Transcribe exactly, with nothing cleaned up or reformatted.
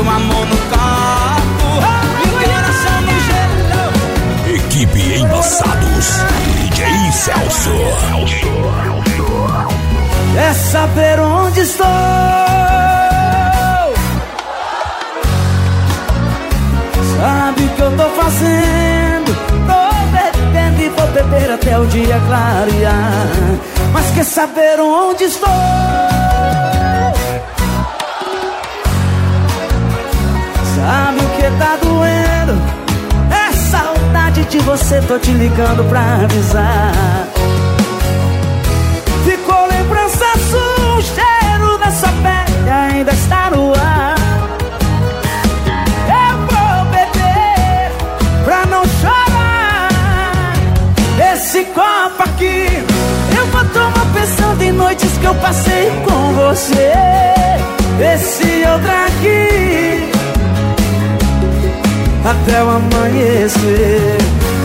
com a mão no copo e o coração no gelo. Equipe Embaçados, D J Celso. Quer saber onde estou? Sabe o que eu tô fazendo? Tô bebendo e vou beber até o dia clarear. Mas quer saber onde estou? Sabe o que tá doendo? É saudade de você, tô te ligando pra avisar. Ficou lembrança sua, o cheiro da sua pele ainda está no ar. Eu vou beber pra não chorar. Esse copo aqui eu vou tomar pensando em noites que eu passei com você. Esse outro aqui até o amanhecer.